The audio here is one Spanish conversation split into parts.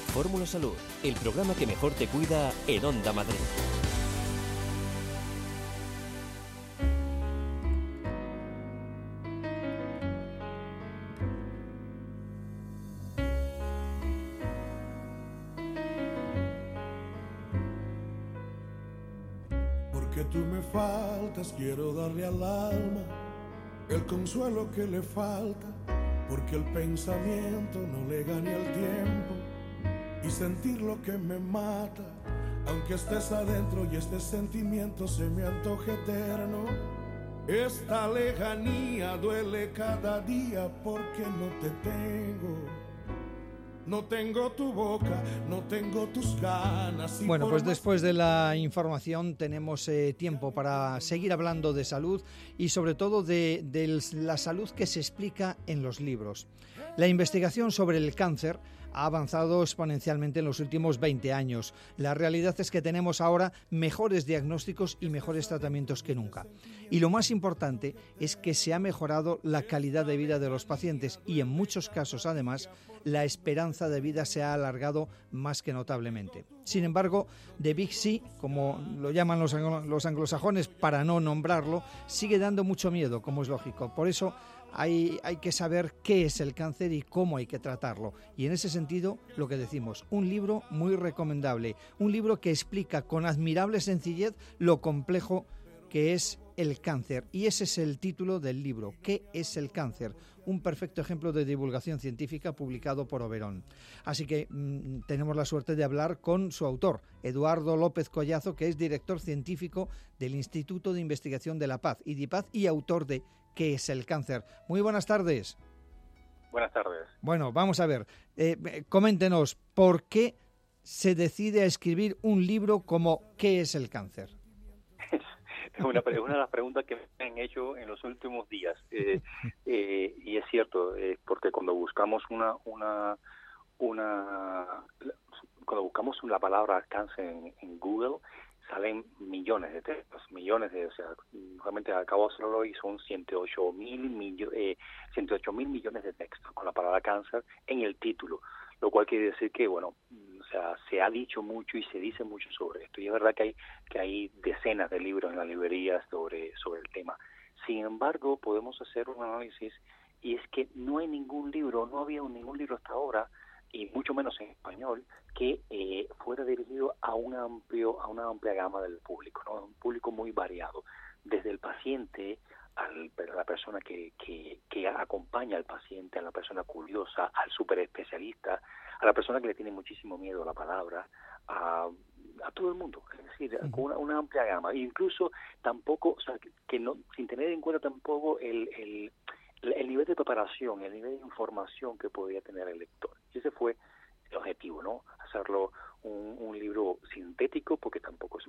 Fórmula Salud, el programa que mejor te cuida en Onda Madrid. Porque tú me faltas, quiero darle al alma el consuelo que le falta, porque el pensamiento no le gane al tiempo y sentir lo que me mata, aunque estés adentro y este sentimiento se me antoje eterno. Esta lejanía duele cada día porque no te tengo. No tengo tu boca, no tengo tus ganas. Bueno, pues después de la información tenemos tiempo para seguir hablando de salud y sobre todo de la salud que se explica en los libros. La investigación sobre el cáncer ha avanzado exponencialmente en los últimos 20 años. La realidad es que tenemos ahora mejores diagnósticos y mejores tratamientos que nunca. Y lo más importante es que se ha mejorado la calidad de vida de los pacientes y en muchos casos, además, la esperanza de vida se ha alargado más que notablemente. Sin embargo, The Big C, como lo llaman los anglosajones para no nombrarlo, sigue dando mucho miedo, como es lógico. Por eso hay que saber qué es el cáncer y cómo hay que tratarlo. Y en ese sentido, lo que decimos, un libro muy recomendable, un libro que explica con admirable sencillez lo complejo que es el cáncer. Y ese es el título del libro, ¿Qué es el cáncer? Un perfecto ejemplo de divulgación científica publicado por Oberón. Así que tenemos la suerte de hablar con su autor, Eduardo López Collazo, que es director científico del Instituto de Investigación de la Paz y autor de ¿Qué es el cáncer? Muy buenas tardes. Buenas tardes. Bueno, vamos a ver, coméntenos, ¿por qué se decide a escribir un libro como ¿Qué es el cáncer? Es una de las preguntas que me han hecho en los últimos días. Y es cierto, porque cuando buscamos cuando buscamos la palabra cáncer en Google, salen millones de textos, o sea, realmente acabo de hacerlo y son 108.000 millones de textos con la palabra cáncer en el título, lo cual quiere decir que, bueno, o sea, se ha dicho mucho y se dice mucho sobre esto, y es verdad que hay decenas de libros en las librerías sobre el tema. Sin embargo, podemos hacer un análisis, y es que no había ningún libro hasta ahora, y mucho menos en español, que fuera dirigido a una amplia gama del público, ¿no? Un público muy variado, desde el paciente a la persona que acompaña al paciente, a la persona curiosa, al superespecialista, a la persona que le tiene muchísimo miedo a la palabra, a todo el mundo, es decir, con una amplia gama. Incluso tampoco, o sea, que no, sin tener en cuenta tampoco el nivel de preparación, el nivel de información que podía tener el lector. Y ese fue el objetivo, ¿no? Hacerlo un libro sintético, porque tampoco es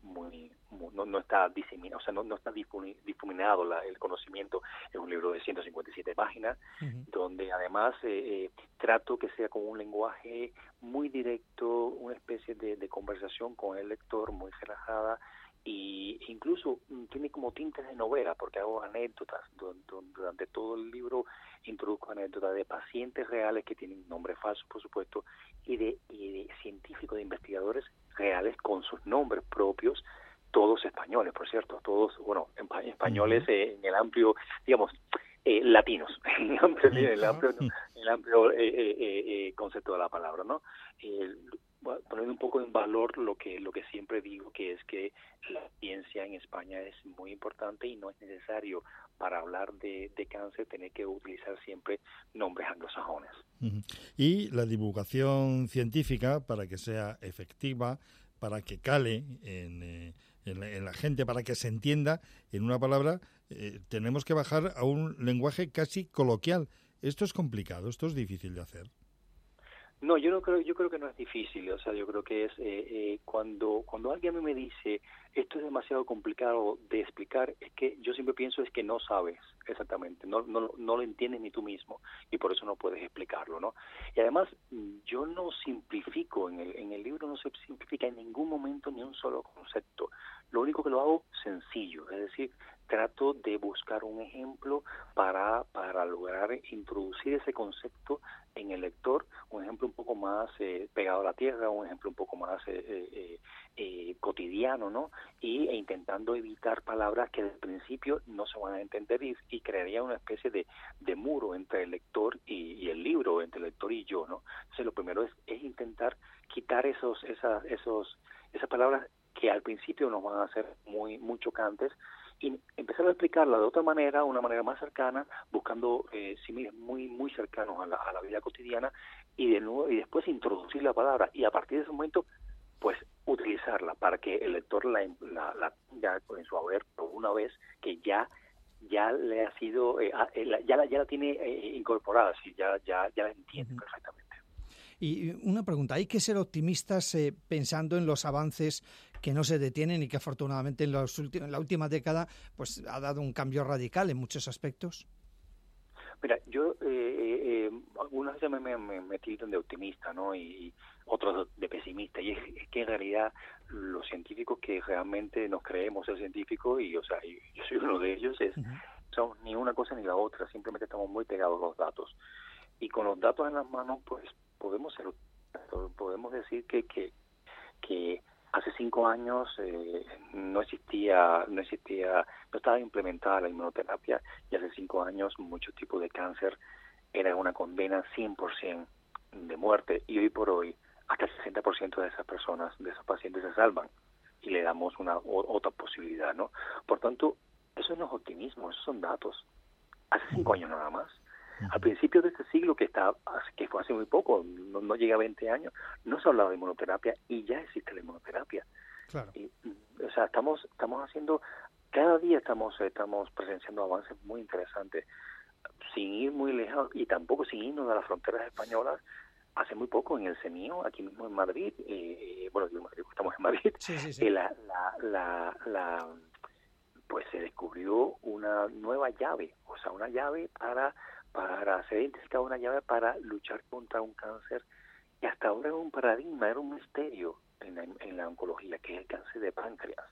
no está diseminado, o sea, no está difuminado el conocimiento. Es un libro de 157 páginas, donde además trato que sea con un lenguaje muy directo, una especie de conversación con el lector muy relajada, y incluso tiene como tintes de novela, porque hago anécdotas durante todo el libro. Introduzco anécdotas de pacientes reales que tienen nombres falsos, por supuesto, y de científicos, de investigadores reales con sus nombres propios, todos españoles, por cierto, todos, bueno, españoles en el amplio, digamos, latinos, en el amplio concepto de la palabra, ¿no? Poniendo un poco en valor lo que siempre digo, que es que la ciencia en España es muy importante y no es necesario para hablar de cáncer tener que utilizar siempre nombres anglosajones. Y la divulgación científica, para que sea efectiva, para que cale en la gente, para que se entienda, en una palabra, tenemos que bajar a un lenguaje casi coloquial. Esto es complicado, esto es difícil de hacer. No, yo creo que no es difícil. O sea, yo creo que es cuando alguien a mí me dice esto es demasiado complicado de explicar, es que yo siempre pienso es que no sabes exactamente, no lo entiendes ni tú mismo, y por eso no puedes explicarlo, ¿no? Y además yo no simplifico en el libro, no se simplifica en ningún momento ni un solo concepto. Lo único que lo hago sencillo, es decir, trato de buscar un ejemplo para lograr introducir ese concepto en el lector, un ejemplo un poco más pegado a la tierra, un ejemplo un poco más cotidiano, ¿no? E intentando evitar palabras que desde el principio no se van a entender y crearía una especie de muro entre el lector y el libro, entre el lector y yo, ¿no? Entonces lo primero es intentar quitar esas palabras que al principio nos van a hacer muy chocantes, y empezar a explicarla de otra manera, una manera más cercana, buscando símiles muy cercanos a la vida cotidiana, y después introducir la palabra, y a partir de ese momento pues utilizarla para que el lector la tenga en su haber por una vez que ya le ha sido ya la tiene incorporada, sí, ya la entiende perfectamente. Y una pregunta, ¿hay que ser optimistas pensando en los avances que no se detienen y que afortunadamente en la última década pues ha dado un cambio radical en muchos aspectos? Mira, yo algunas veces me tildan de optimista, ¿no? Y otros de pesimista, y es que en realidad los científicos que realmente nos creemos ser científicos, y o sea, yo soy uno de ellos, son ni una cosa ni la otra, simplemente estamos muy pegados a los datos. Y con los datos en las manos, pues podemos decir que hace 5 años no estaba implementada la inmunoterapia, y hace 5 años muchos tipos de cáncer era una condena 100% de muerte, y hoy por hoy hasta el 60% de esas personas, de esos pacientes, se salvan y le damos otra posibilidad, ¿no? Por tanto, eso no es optimismo, esos son datos. Hace 5 años nada más. Al principio de este siglo, que fue hace muy poco, no llega a 20 años, no se hablaba de inmunoterapia, y ya existe la inmunoterapia. Claro. Y, o sea, estamos haciendo, cada día estamos presenciando avances muy interesantes, sin ir muy lejos y tampoco sin irnos a las fronteras españolas. Hace muy poco en el CENIO, aquí mismo en Madrid, estamos en Madrid, sí. Pues se descubrió una nueva llave, o sea, una llave para ser identificada, una llave para luchar contra un cáncer que hasta ahora era un paradigma, era un misterio en la oncología, que es el cáncer de páncreas.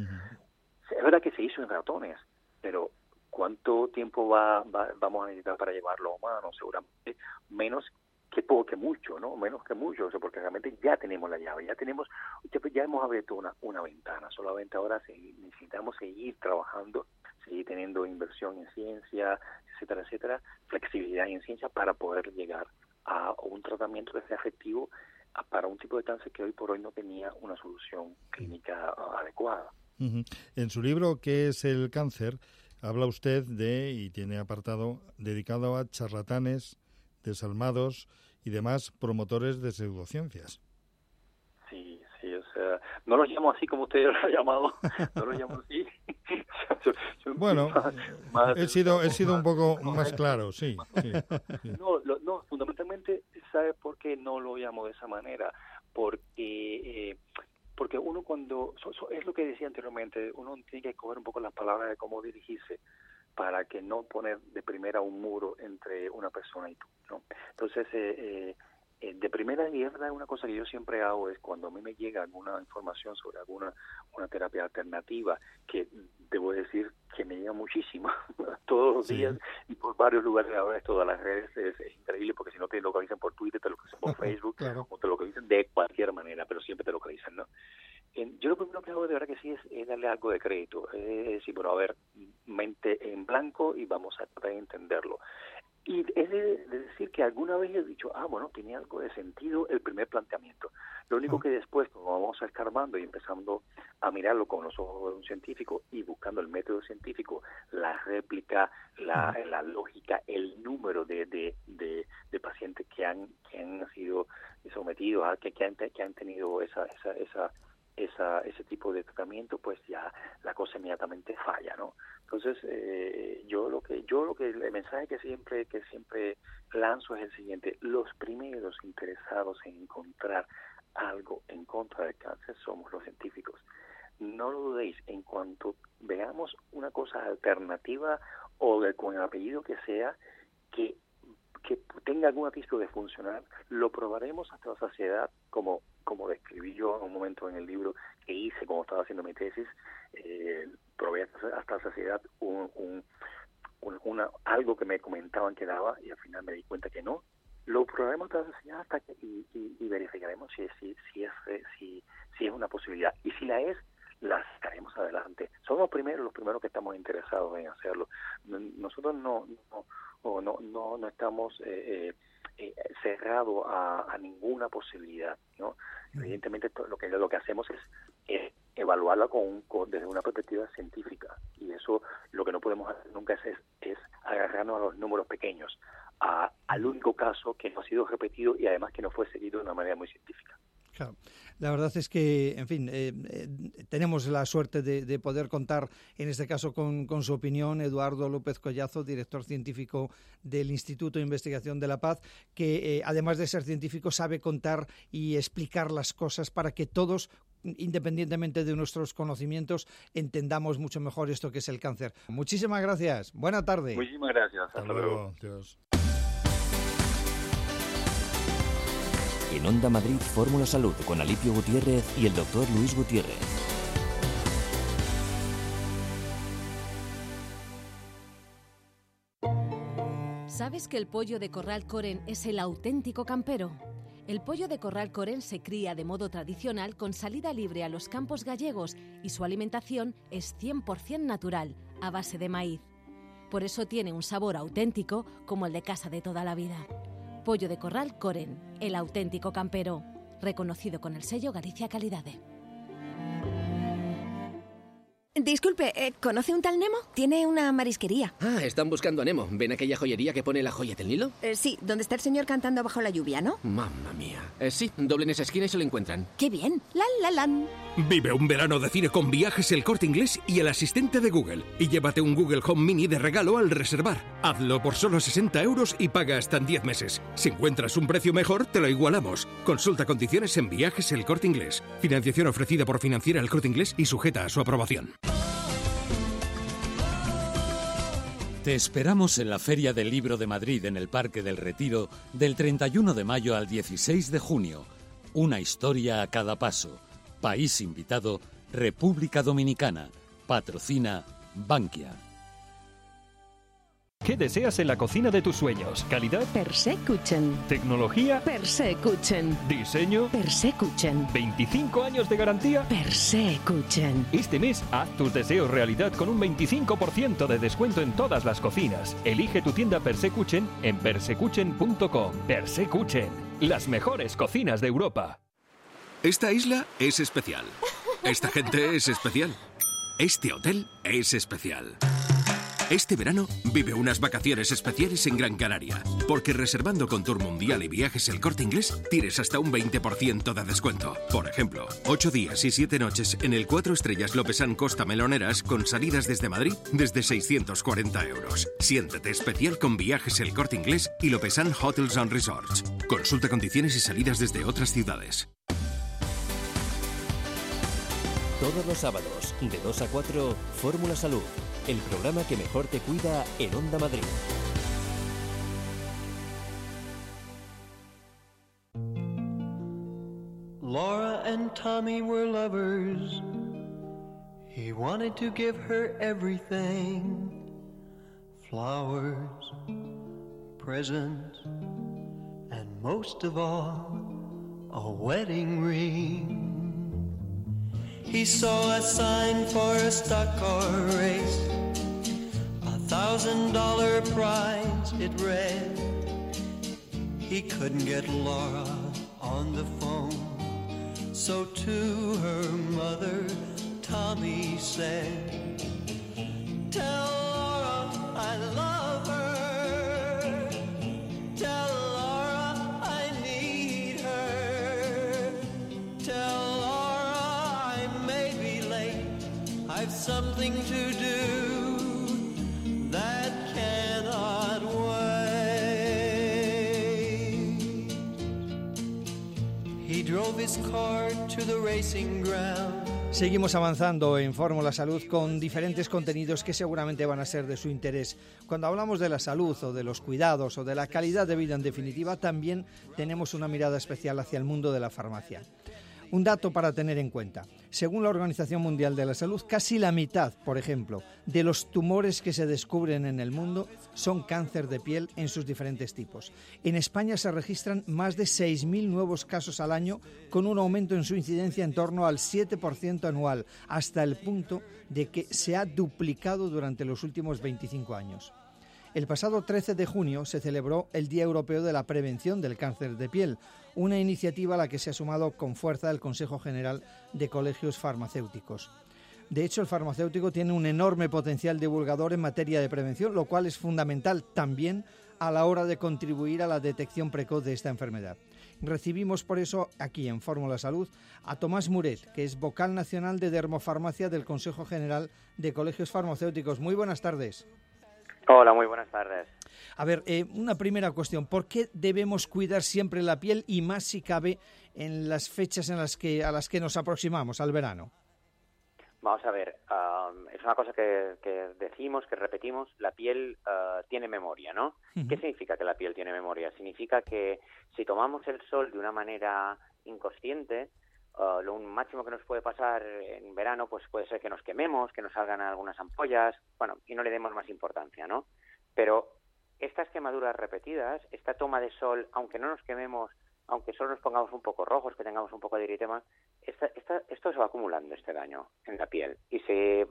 Es verdad que se hizo en ratones, pero ¿cuánto tiempo vamos a necesitar para llevarlo a humanos? Seguramente menos que mucho, ¿no? Menos que mucho, o sea, porque realmente ya tenemos la llave, ya hemos abierto una ventana. Solamente ahora necesitamos seguir trabajando, seguir teniendo inversión en ciencia, etcétera, flexibilidad en ciencia para poder llegar a un tratamiento que sea efectivo para un tipo de cáncer que hoy por hoy no tenía una solución clínica adecuada. En su libro ¿Qué es el cáncer?, habla usted y tiene apartado dedicado a charlatanes, desalmados y demás promotores de pseudociencias. Sí, o sea, no los llamo así como usted lo ha llamado, no los llamo así. Bueno, he sido un poco más claro, sí. No, fundamentalmente, ¿sabe por qué no lo llamo de esa manera? Porque uno cuando, es lo que decía anteriormente, uno tiene que escoger un poco las palabras de cómo dirigirse para que no poner de primera un muro entre una persona y tú, ¿no? Entonces, de primera, y es verdad, una cosa que yo siempre hago es cuando a mí me llega alguna información sobre una terapia alternativa, que debo decir que me llega muchísimo todos los días y por varios lugares. Ahora esto de las redes es increíble, porque si no te localizan por Twitter, te localizan por Facebook, claro, o te localizan de cualquier manera, pero siempre te localizan, ¿no? Yo lo primero que hago de verdad que sí es darle algo de crédito, es decir, bueno, a ver, mente en blanco y vamos a tratar de entenderlo. Y es de decir que alguna vez he dicho, bueno, tenía algo de sentido el primer planteamiento. Lo único que después, como vamos escarbando y empezando a mirarlo con los ojos de un científico y buscando el método científico, la réplica, la lógica, el número de pacientes que han sido sometidos a que han tenido ese tipo de tratamiento, pues ya la cosa inmediatamente falla, ¿no? Entonces, el mensaje que siempre lanzo es el siguiente: los primeros interesados en encontrar algo en contra del cáncer somos los científicos. No lo dudéis, en cuanto veamos una cosa alternativa o con el apellido que sea, que que tenga algún atisbo de funcionar, lo probaremos hasta la saciedad, como describí yo en un momento en el libro que hice cuando estaba haciendo mi tesis. Probé hasta la saciedad algo que me comentaban que daba, y al final me di cuenta que no. Lo probaremos hasta la saciedad y verificaremos si es una posibilidad, y si la es, la sacaremos adelante. Somos los primeros que estamos interesados en hacerlo. Nosotros no estamos cerrados a ninguna posibilidad, ¿no? Evidentemente lo que hacemos es evaluarla desde una perspectiva científica, y eso lo que no podemos hacer nunca es agarrarnos a los números pequeños, al único caso que no ha sido repetido y además que no fue seguido de una manera muy científica. Claro. La verdad es que, en fin, tenemos la suerte de poder contar, en este caso, con su opinión, Eduardo López Collazo, director científico del Instituto de Investigación de la Paz, que además de ser científico sabe contar y explicar las cosas para que todos, independientemente de nuestros conocimientos, entendamos mucho mejor esto que es el cáncer. Muchísimas gracias. Buena tarde. Muchísimas gracias. Hasta luego. Dios. En Onda Madrid, Fórmula Salud con Alipio Gutiérrez y el doctor Luis Gutiérrez. ¿Sabes que el pollo de corral Coren es el auténtico campero? El pollo de corral Coren se cría de modo tradicional con salida libre a los campos gallegos y su alimentación es 100% natural, a base de maíz. Por eso tiene un sabor auténtico como el de casa de toda la vida. Pollo de corral Coren, el auténtico campero, reconocido con el sello Galicia Calidade. Disculpe, ¿conoce un tal Nemo? Tiene una marisquería. Ah, están buscando a Nemo. ¿Ven aquella joyería que pone la joya del Nilo? Sí, donde está el señor cantando bajo la lluvia, ¿no? Mamma mía. Sí, doblen esa esquina y se lo encuentran. ¡Qué bien! ¡Lan! Vive un verano de cine con Viajes El Corte Inglés y el asistente de Google. Y llévate un Google Home Mini de regalo al reservar. Hazlo por solo 60 € y paga hasta en 10 meses. Si encuentras un precio mejor, te lo igualamos. Consulta condiciones en Viajes El Corte Inglés. Financiación ofrecida por Financiera El Corte Inglés y sujeta a su aprobación. Te esperamos en la Feria del Libro de Madrid en el Parque del Retiro del 31 de mayo al 16 de junio. Una historia a cada paso. País invitado, República Dominicana. Patrocina Bankia. ¿Qué deseas en la cocina de tus sueños? ¿Calidad? Persekuchen. ¿Tecnología? Persekuchen. ¿Diseño? Persekuchen. ¿25 años de garantía? Persekuchen. Este mes, haz tus deseos realidad con un 25% de descuento en todas las cocinas. Elige tu tienda Persekuchen en persekuchen.com. Persekuchen, las mejores cocinas de Europa. Esta isla es especial. Esta gente es especial. Este hotel es especial. Este verano vive unas vacaciones especiales en Gran Canaria, porque reservando con Tour Mundial y Viajes El Corte Inglés tienes hasta un 20% de descuento. Por ejemplo, 8 días y 7 noches en el 4 estrellas Lopesan Costa Meloneras con salidas desde Madrid desde 640 €. Siéntete especial con Viajes El Corte Inglés y Lopesan Hotels and Resorts. Consulta condiciones y salidas desde otras ciudades. Todos los sábados, de 2 a 4, Fórmula Salud, el programa que mejor te cuida en Onda Madrid. Laura and Tommy were lovers. He wanted to give her everything. Flowers, presents, and most of all, a wedding ring. He saw a sign for a stock car race, $1,000 prize it read. He couldn't get Laura on the phone, so to her mother Tommy said, "Tell Laura I love her, tell Laura I need her, tell I've something to do that cannot wait." He drove his car to the racing ground Seguimos avanzando en Fórmula Salud con diferentes contenidos que seguramente van a ser de su interés. Cuando hablamos de la salud o de los cuidados o de la calidad de vida en definitiva, también tenemos una mirada especial hacia el mundo de la farmacia. Un dato para tener en cuenta. Según la Organización Mundial de la Salud, casi la mitad, por ejemplo, de los tumores que se descubren en el mundo son cáncer de piel en sus diferentes tipos. En España se registran más de 6.000 nuevos casos al año, con un aumento en su incidencia en torno al 7% anual, hasta el punto de que se ha duplicado durante los últimos 25 años. El pasado 13 de junio se celebró el Día Europeo de la Prevención del Cáncer de Piel, una iniciativa a la que se ha sumado con fuerza el Consejo General de Colegios Farmacéuticos. De hecho, el farmacéutico tiene un enorme potencial divulgador en materia de prevención, lo cual es fundamental también a la hora de contribuir a la detección precoz de esta enfermedad. Recibimos por eso aquí en Fórmula Salud a Tomás Muret, que es vocal nacional de Dermofarmacia del Consejo General de Colegios Farmacéuticos. Muy buenas tardes. Hola, muy buenas tardes. A ver, una primera cuestión. ¿Por qué debemos cuidar siempre la piel y más si cabe en las fechas a las que nos aproximamos, al verano? Vamos a ver, es una cosa que decimos, que repetimos, la piel tiene memoria, ¿no? Uh-huh. ¿Qué significa que la piel tiene memoria? Significa que si tomamos el sol de una manera inconsciente, lo máximo que nos puede pasar en verano pues puede ser que nos quememos, que nos salgan algunas ampollas, bueno, y no le demos más importancia, ¿no? Pero estas quemaduras repetidas, esta toma de sol, aunque no nos quememos, aunque solo nos pongamos un poco rojos, que tengamos un poco de eritema, esto se va acumulando, este daño en la piel, y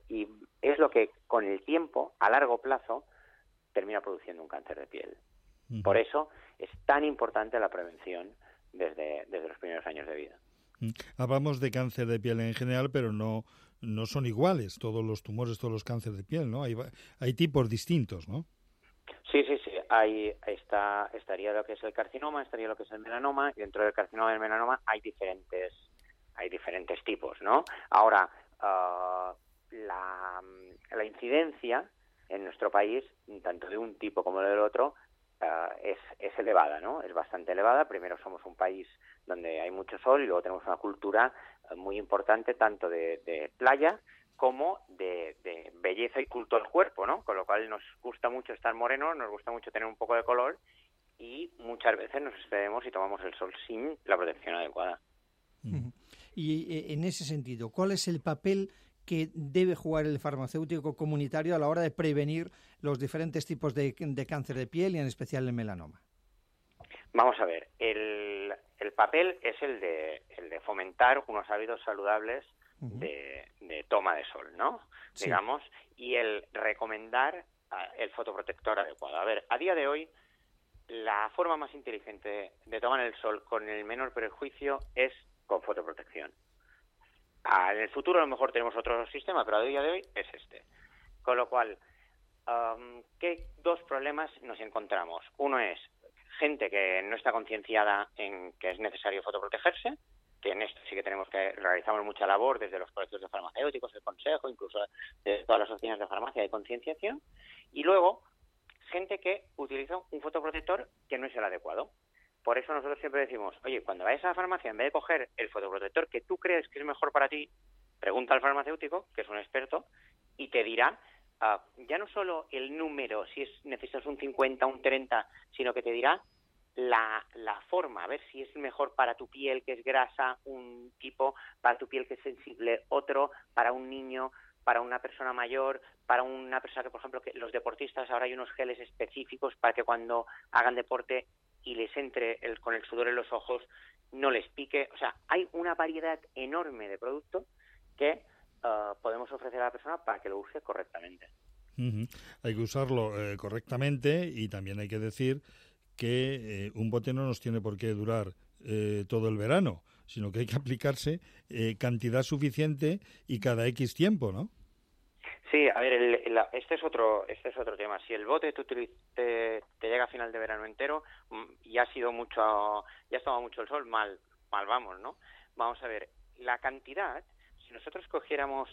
es lo que con el tiempo, a largo plazo, termina produciendo un cáncer de piel. Uh-huh. Por eso es tan importante la prevención desde los primeros años de vida. Hablamos de cáncer de piel en general, pero no son iguales todos los tumores, todos los cánceres de piel, ¿no? Hay tipos distintos, ¿no? Sí. Estaría lo que es el carcinoma, estaría lo que es el melanoma, y dentro del carcinoma y el melanoma hay diferentes tipos, ¿no? Ahora, la incidencia en nuestro país, tanto de un tipo como del otro, es elevada, ¿no? Es bastante elevada. Primero, somos un país donde hay mucho sol y luego tenemos una cultura muy importante tanto de playa como de belleza y culto al cuerpo, ¿no? Con lo cual nos gusta mucho estar morenos, nos gusta mucho tener un poco de color y muchas veces nos excedemos y tomamos el sol sin la protección adecuada. Uh-huh. Y en ese sentido, ¿cuál es el papel que debe jugar el farmacéutico comunitario a la hora de prevenir los diferentes tipos de cáncer de piel y en especial el melanoma? Vamos a ver, el papel es el de fomentar unos hábitos saludables uh-huh. de toma de sol, ¿no? Sí. Digamos, y el recomendar el fotoprotector adecuado. A ver, a día de hoy, la forma más inteligente de tomar el sol con el menor perjuicio es con fotoprotección. En el futuro a lo mejor tenemos otro sistema, pero a día de hoy es este. Con lo cual, ¿qué dos problemas nos encontramos? Uno es gente que no está concienciada en que es necesario fotoprotegerse, que en esto sí que realizamos mucha labor desde los colegios de farmacéuticos, el consejo, incluso de todas las oficinas de farmacia de concienciación, y luego gente que utiliza un fotoprotector que no es el adecuado. Por eso nosotros siempre decimos, oye, cuando vayas a la farmacia, en vez de coger el fotoprotector que tú crees que es mejor para ti, pregunta al farmacéutico, que es un experto, y te dirá ya no solo el número, si necesitas un 50, un 30, sino que te dirá la forma, a ver si es mejor para tu piel, que es grasa, un tipo, para tu piel que es sensible, otro, para un niño, para una persona mayor, para una persona que, por ejemplo, que los deportistas, ahora hay unos geles específicos para que cuando hagan deporte y les entre con el sudor en los ojos, no les pique. O sea, hay una variedad enorme de productos que podemos ofrecer a la persona para que lo use correctamente. Uh-huh. Hay que usarlo correctamente y también hay que decir que un bote no nos tiene por qué durar todo el verano, sino que hay que aplicarse cantidad suficiente y cada X tiempo, ¿no? Sí, a ver, este es otro tema. Si el bote te llega a final de verano entero y ha tomado mucho el sol, mal vamos, ¿no? Vamos a ver, la cantidad, si nosotros cogiéramos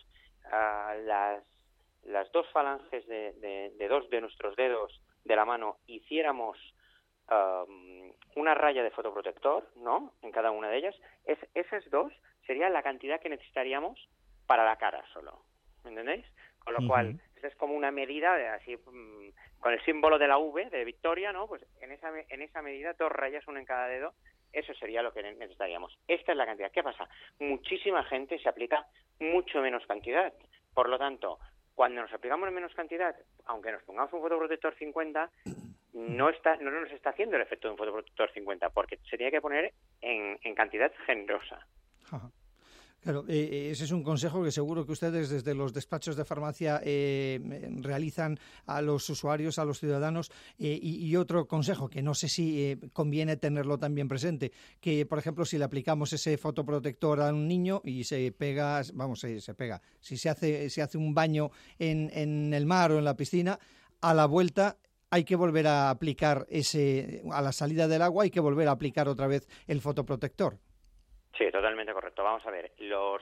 las dos falanges de dos de nuestros dedos de la mano, hiciéramos una raya de fotoprotector, ¿no?, en cada una de ellas, esas dos sería la cantidad que necesitaríamos para la cara solo, ¿me entendéis? Con lo cual, esta es como una medida de así, con el símbolo de la V, de victoria, ¿no? Pues en esa medida, 2 rayas, una en cada dedo, eso sería lo que necesitaríamos. Esta es la cantidad. ¿Qué pasa? Muchísima gente se aplica mucho menos cantidad. Por lo tanto, cuando nos aplicamos menos cantidad, aunque nos pongamos un fotoprotector 50, no nos está haciendo el efecto de un fotoprotector 50, porque se tiene que poner en cantidad generosa. Ajá. Claro, ese es un consejo que seguro que ustedes desde los despachos de farmacia realizan a los usuarios, a los ciudadanos, y otro consejo que no sé si conviene tenerlo también presente, que por ejemplo si le aplicamos ese fotoprotector a un niño y se pega, si se hace un baño en el mar o en la piscina, a la vuelta hay que volver a aplicar a la salida del agua hay que volver a aplicar otra vez el fotoprotector. Sí, totalmente correcto. Vamos a ver,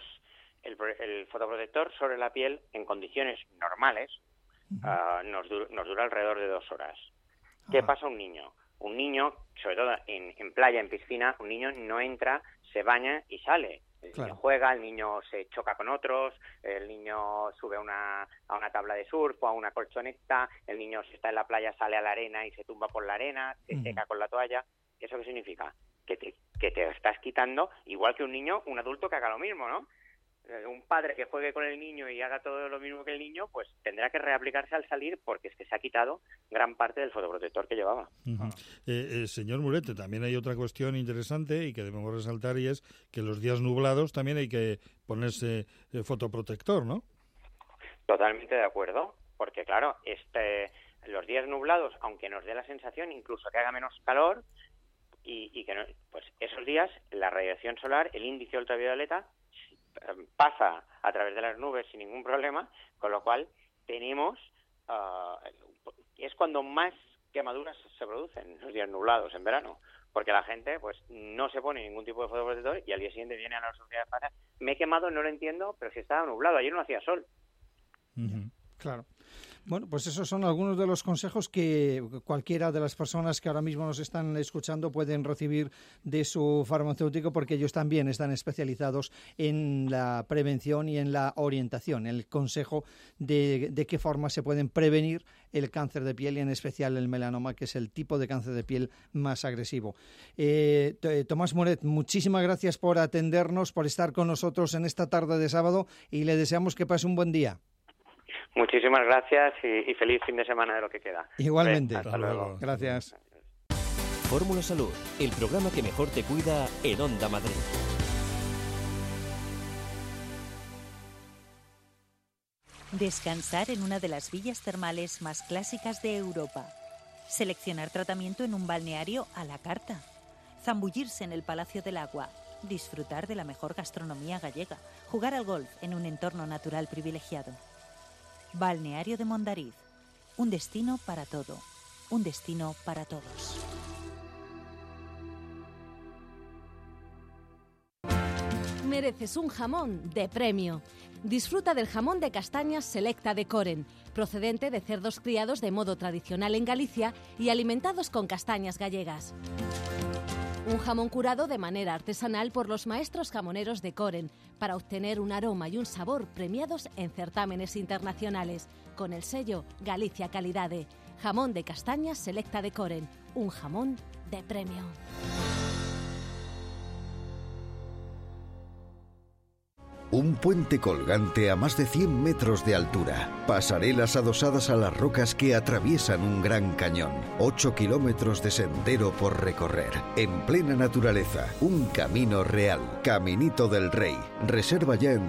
el fotoprotector sobre la piel en condiciones normales nos dura alrededor de 2 horas. ¿Qué pasa a un niño? Un niño, sobre todo en playa, en piscina, un niño no entra, se baña y sale. El niño juega, el niño se choca con otros, el niño sube a una tabla de surf o a una colchoneta, el niño si está en la playa sale a la arena y se tumba por la arena, se seca con la toalla. ¿Eso qué significa? Que te estás quitando, igual que un adulto que haga lo mismo, ¿no? Un padre que juegue con el niño y haga todo lo mismo que el niño, pues tendrá que reaplicarse al salir porque es que se ha quitado gran parte del fotoprotector que llevaba. Señor Murete, también hay otra cuestión interesante y que debemos resaltar, y es que los días nublados también hay que ponerse fotoprotector, ¿no? Totalmente de acuerdo, porque claro, los días nublados, aunque nos dé la sensación incluso que haga menos calor, y que no, pues esos días la radiación solar, el índice ultravioleta, pasa a través de las nubes sin ningún problema, con lo cual tenemos es cuando más quemaduras se producen los días nublados en verano, porque la gente pues no se pone ningún tipo de fotoprotector y al día siguiente viene a la sociedad de pasa, me he quemado, no lo entiendo, pero si estaba nublado, ayer no hacía sol. Claro. Bueno, pues esos son algunos de los consejos que cualquiera de las personas que ahora mismo nos están escuchando pueden recibir de su farmacéutico, porque ellos también están especializados en la prevención y en la orientación, el consejo de qué forma se pueden prevenir el cáncer de piel y en especial el melanoma, que es el tipo de cáncer de piel más agresivo. Tomás Moret, muchísimas gracias por atendernos, por estar con nosotros en esta tarde de sábado y le deseamos que pase un buen día. Muchísimas gracias y feliz fin de semana de lo que queda. Igualmente. Hasta luego. Gracias. Fórmula Salud, el programa que mejor te cuida en Onda Madrid. Descansar en una de las villas termales más clásicas de Europa. Seleccionar tratamiento en un balneario a la carta. Zambullirse en el Palacio del Agua. Disfrutar de la mejor gastronomía gallega. Jugar al golf en un entorno natural privilegiado. Balneario de Mondariz. Un destino para todo. Un destino para todos. Mereces un jamón de premio. Disfruta del jamón de castañas Selecta de Coren, procedente de cerdos criados de modo tradicional en Galicia y alimentados con castañas gallegas. Un jamón curado de manera artesanal por los maestros jamoneros de Coren para obtener un aroma y un sabor premiados en certámenes internacionales con el sello Galicia Calidade. Jamón de castañas Selecta de Coren, un jamón de premio. Un puente colgante a más de 100 metros de altura. Pasarelas adosadas a las rocas que atraviesan un gran cañón. 8 kilómetros de sendero por recorrer. En plena naturaleza. Un camino real. Caminito del Rey. Reserva ya en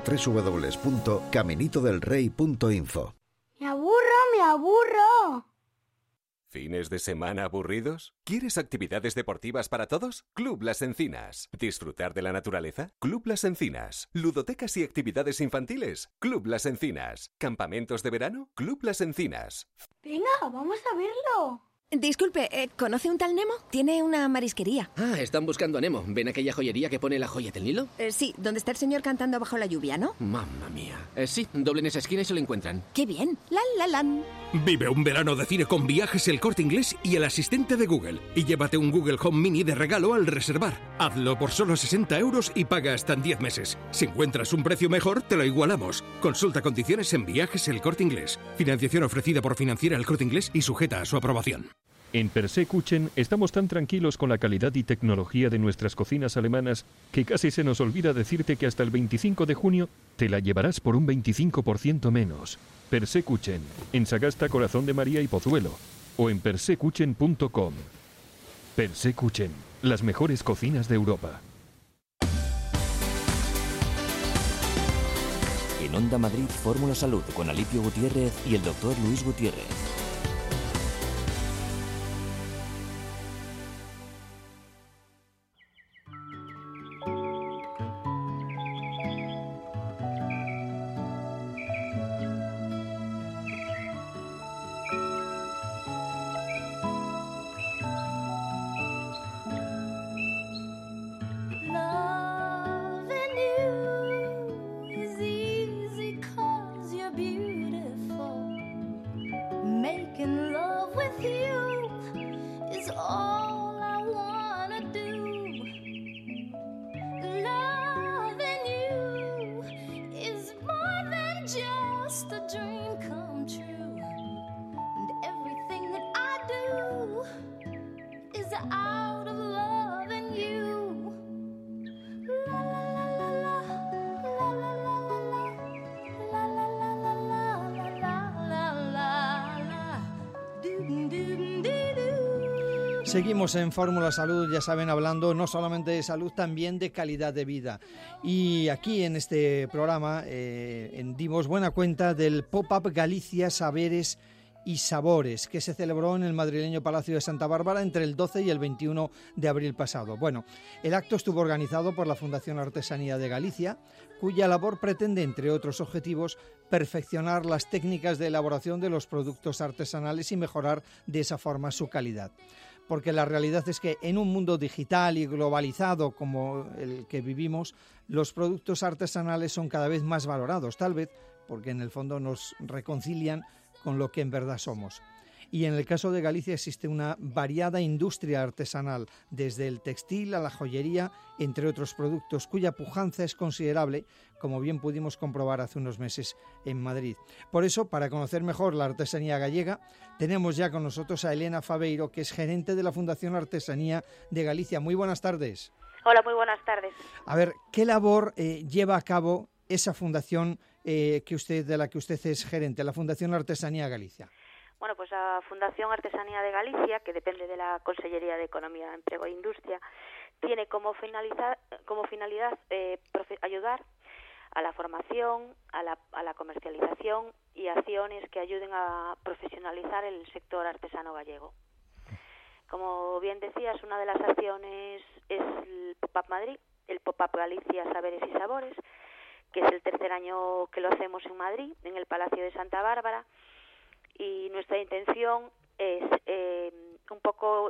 www.caminitodelrey.info. ¡Me aburro! ¿Fines de semana aburridos? ¿Quieres actividades deportivas para todos? Club Las Encinas. ¿Disfrutar de la naturaleza? Club Las Encinas. ¿Ludotecas y actividades infantiles? Club Las Encinas. ¿Campamentos de verano? Club Las Encinas. Venga, vamos a verlo. Disculpe, ¿conoce un tal Nemo? Tiene una marisquería. Ah, están buscando a Nemo. ¿Ven aquella joyería que pone la joya del Nilo? Sí, donde está el señor cantando bajo la lluvia, ¿no? Mamma mía. Sí, doblen esa esquina y se lo encuentran. ¡Qué bien! ¡Lan! Vive un verano de cine con Viajes El Corte Inglés y el asistente de Google. Y llévate un Google Home Mini de regalo al reservar. Hazlo por solo 60 € y paga hasta en 10 meses. Si encuentras un precio mejor, te lo igualamos. Consulta condiciones en Viajes El Corte Inglés. Financiación ofrecida por Financiera El Corte Inglés y sujeta a su aprobación. En Persekuchen estamos tan tranquilos con la calidad y tecnología de nuestras cocinas alemanas que casi se nos olvida decirte que hasta el 25 de junio te la llevarás por un 25% menos. Persekuchen, en Sagasta, Corazón de María y Pozuelo, o en persekuchen.com. Persekuchen, las mejores cocinas de Europa. En Onda Madrid, Fórmula Salud con Alipio Gutiérrez y el doctor Luis Gutiérrez. Seguimos en Fórmula Salud, ya saben, hablando no solamente de salud, también de calidad de vida. Y aquí en este programa dimos buena cuenta del Pop-Up Galicia Saberes y Sabores, que se celebró en el madrileño Palacio de Santa Bárbara entre el 12 y el 21 de abril pasado. Bueno, el acto estuvo organizado por la Fundación Artesanía de Galicia, cuya labor pretende, entre otros objetivos, perfeccionar las técnicas de elaboración de los productos artesanales y mejorar de esa forma su calidad. Porque la realidad es que en un mundo digital y globalizado como el que vivimos, los productos artesanales son cada vez más valorados, tal vez porque en el fondo nos reconcilian con lo que en verdad somos. Y en el caso de Galicia existe una variada industria artesanal, desde el textil a la joyería, entre otros productos, cuya pujanza es considerable, como bien pudimos comprobar hace unos meses en Madrid. Por eso, para conocer mejor la artesanía gallega, tenemos ya con nosotros a Elena Faveiro, que es gerente de la Fundación Artesanía de Galicia. Muy buenas tardes. Hola, muy buenas tardes. A ver, ¿qué labor lleva a cabo esa fundación de la que usted es gerente, la Fundación Artesanía Galicia? Bueno, pues la Fundación Artesanía de Galicia, que depende de la Consellería de Economía, Empleo e Industria, tiene como finalidad ayudar a la formación, a la comercialización y acciones que ayuden a profesionalizar el sector artesano gallego. Como bien decías, una de las acciones es el Pop-Up Madrid, el Pop-Up Galicia Saberes y Sabores, que es el tercer año que lo hacemos en Madrid, en el Palacio de Santa Bárbara. Y nuestra intención es un poco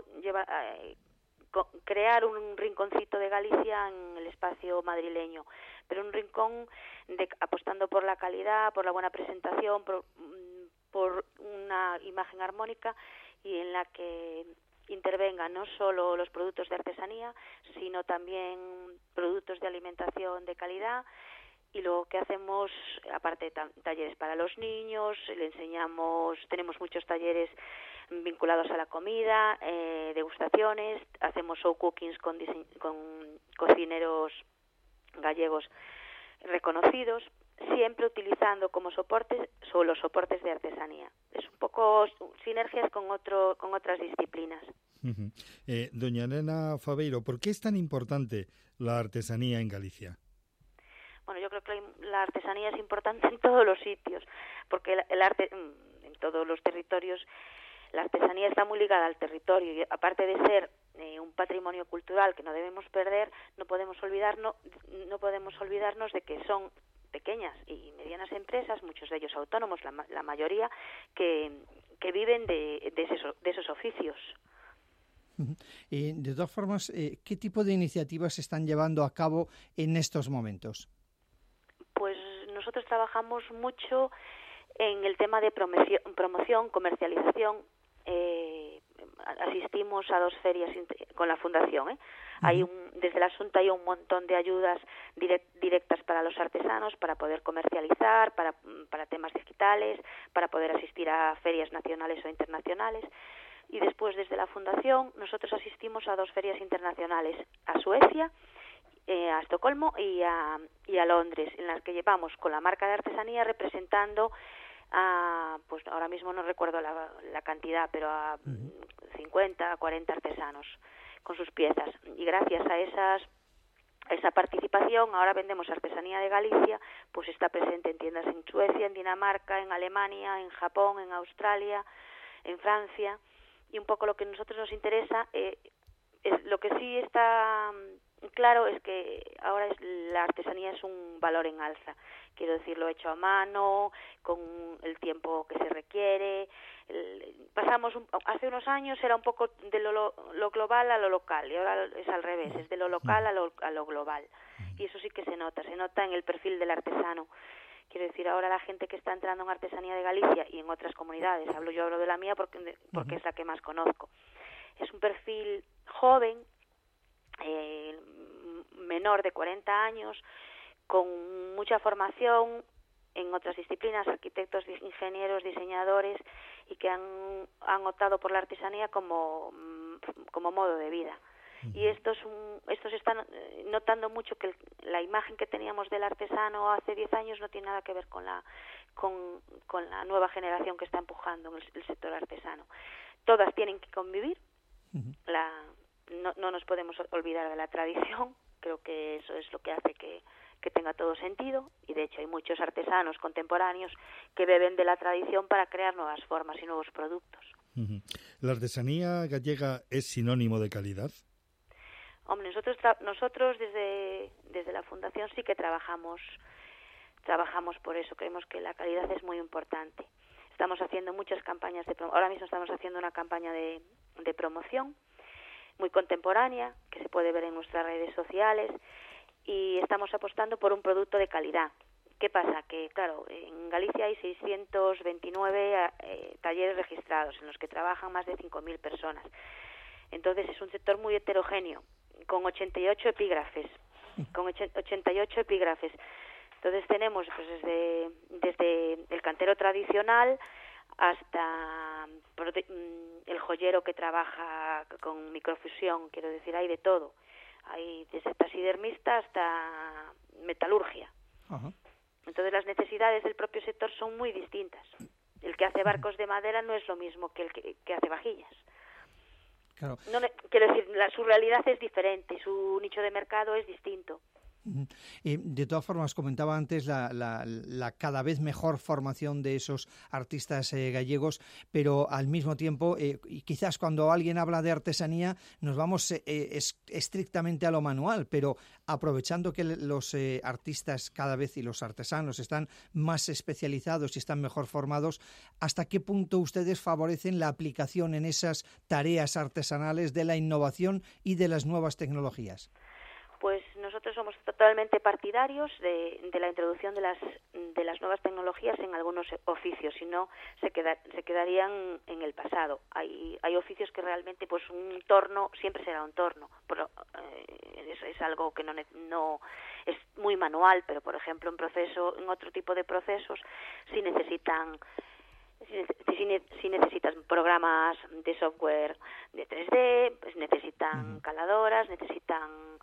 crear un rinconcito de Galicia en el espacio madrileño, pero un rincón apostando por la calidad, por la buena presentación, por una imagen armónica y en la que intervengan no solo los productos de artesanía, sino también productos de alimentación de calidad. Y lo que hacemos, aparte de talleres para los niños, tenemos muchos talleres vinculados a la comida, degustaciones, hacemos show cookings con cocineros gallegos reconocidos, siempre utilizando como soportes los soportes de artesanía. Es un poco sinergias con otras disciplinas. Doña Elena Faveiro, ¿por qué es tan importante la artesanía en Galicia? Bueno, yo creo que la artesanía es importante en todos los sitios, porque el arte, en todos los territorios, la artesanía está muy ligada al territorio y aparte de ser un patrimonio cultural que no debemos perder, no podemos olvidarnos de que son pequeñas y medianas empresas, muchos de ellos autónomos, la mayoría, que que viven de esos oficios. De todas formas, ¿qué tipo de iniciativas se están llevando a cabo en estos momentos? Pues nosotros trabajamos mucho en el tema de promoción, comercialización. Asistimos a 2 ferias con la Fundación. Desde la Asunta hay un montón de ayudas directas para los artesanos, para poder comercializar, para temas digitales, para poder asistir a ferias nacionales o internacionales. Y después, desde la Fundación, nosotros asistimos a 2 ferias internacionales, a Suecia, a Estocolmo y a Londres, en las que llevamos con la marca de artesanía representando pues ahora mismo no recuerdo la cantidad, pero a 50, 40 artesanos con sus piezas. Y gracias a esa participación, ahora vendemos artesanía de Galicia, pues está presente en tiendas en Suecia, en Dinamarca, en Alemania, en Japón, en Australia, en Francia. Y un poco lo que a nosotros nos interesa, lo que sí está claro es que ahora la artesanía es un valor en alza. Quiero decir, lo hecho a mano, con el tiempo que se requiere. Hace unos años era un poco de lo global a lo local, y ahora es al revés, es de lo local a lo global. Y eso sí que se nota en el perfil del artesano. Quiero decir, ahora la gente que está entrando en artesanía de Galicia y en otras comunidades, hablo de la mía porque es la que más conozco, es un perfil joven, menor de 40 años, con mucha formación en otras disciplinas, arquitectos, ingenieros, diseñadores, y que han optado por la artesanía como modo de vida. Y estos están notando mucho que la imagen que teníamos del artesano hace 10 años no tiene nada que ver con la nueva generación que está empujando en el sector artesano. Todas tienen que convivir. No nos podemos olvidar de la tradición. Creo que eso es lo que hace que tenga todo sentido, y de hecho hay muchos artesanos contemporáneos que beben de la tradición para crear nuevas formas y nuevos productos. ¿La artesanía gallega es sinónimo de calidad? Hombre, nosotros desde la Fundación sí que trabajamos por eso. Creemos que la calidad es muy importante. Estamos haciendo muchas campañas ahora mismo estamos haciendo una campaña de promoción muy contemporánea, que se puede ver en nuestras redes sociales, y estamos apostando por un producto de calidad. ¿Qué pasa? Que, claro, en Galicia hay 629 talleres registrados, en los que trabajan más de 5.000 personas. Entonces es un sector muy heterogéneo, con 88 epígrafes. Entonces tenemos pues desde el cantero tradicional hasta el joyero que trabaja con microfusión, quiero decir, hay de todo. Hay desde taxidermista hasta metalurgia. Ajá. Entonces las necesidades del propio sector son muy distintas. El que hace barcos de madera no es lo mismo que el que hace vajillas. Claro. Quiero decir, su realidad es diferente, su nicho de mercado es distinto. De todas formas, comentaba antes la cada vez mejor formación de esos artistas gallegos, pero al mismo tiempo, y quizás cuando alguien habla de artesanía nos vamos estrictamente a lo manual, pero aprovechando que los artistas cada vez y los artesanos están más especializados y están mejor formados, ¿hasta qué punto ustedes favorecen la aplicación en esas tareas artesanales de la innovación y de las nuevas tecnologías? Pues nosotros somos totalmente partidarios de la introducción de las nuevas tecnologías en algunos oficios, si no se quedarían en el pasado. Hay oficios que realmente pues un torno siempre será un torno, pero es algo que no es muy manual, pero por ejemplo en otro tipo de procesos sí necesitan programas de software de 3D, pues necesitan caladoras, necesitan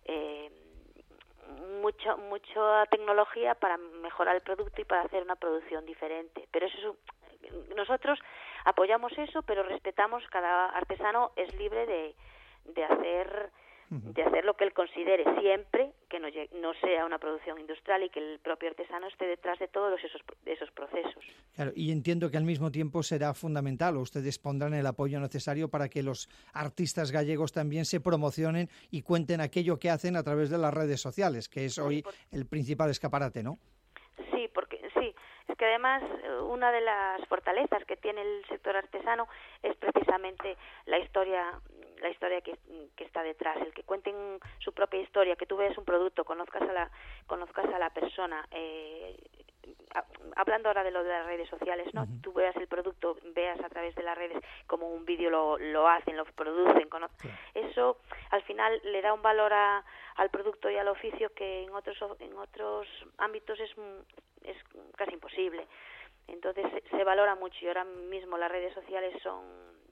mucha tecnología para mejorar el producto y para hacer una producción diferente. Pero nosotros apoyamos eso, pero respetamos, cada artesano es libre de hacer lo que él considere, siempre que no sea una producción industrial y que el propio artesano esté detrás de todos esos procesos. Claro, y entiendo que al mismo tiempo será fundamental, o ustedes pondrán el apoyo necesario para que los artistas gallegos también se promocionen y cuenten aquello que hacen a través de las redes sociales, que es hoy el principal escaparate, ¿no? Sí, porque es porque además una de las fortalezas que tiene el sector artesano es precisamente la historia que está detrás, el que cuenten su propia historia, que tú veas un producto, conozcas a la persona. Hablando ahora de lo de las redes sociales, ¿no? Tú veas el producto, veas a través de las redes como un vídeo lo hacen, lo producen. Eso al final le da un valor al producto y al oficio que en otros ámbitos es casi imposible. Entonces se valora mucho, y ahora mismo las redes sociales son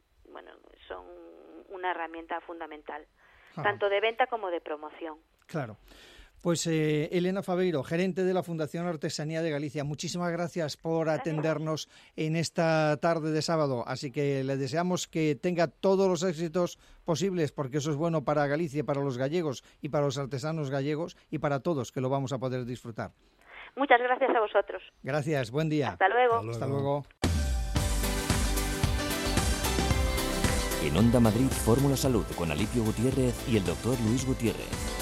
una herramienta fundamental, tanto de venta como de promoción. Claro. Pues Elena Faveiro, gerente de la Fundación Artesanía de Galicia, muchísimas gracias por atendernos en esta tarde de sábado. Así que le deseamos que tenga todos los éxitos posibles, porque eso es bueno para Galicia, para los gallegos y para los artesanos gallegos y para todos, que lo vamos a poder disfrutar. Muchas gracias a vosotros. Gracias, buen día. Hasta luego. Hasta luego. En Onda Madrid, Fórmula Salud con Alipio Gutiérrez y el doctor Luis Gutiérrez.